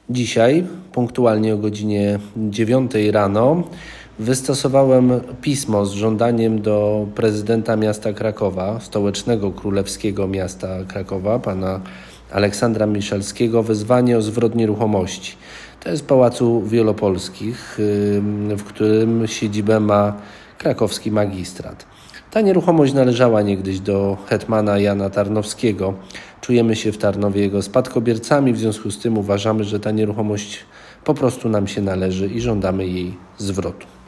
Dzisiaj, punktualnie o godzinie 9 rano, wystosowałem pismo z żądaniem do prezydenta miasta Krakowa, stołecznego królewskiego miasta Krakowa, pana Aleksandra Miszalskiego, wezwanie o zwrot nieruchomości. To jest Pałacu Wielopolskich, w którym siedzibę ma krakowski magistrat. Ta nieruchomość należała niegdyś do hetmana Jana Tarnowskiego. Czujemy się w Tarnowie jego spadkobiercami, w związku z tym uważamy, że ta nieruchomość po prostu nam się należy i żądamy jej zwrotu.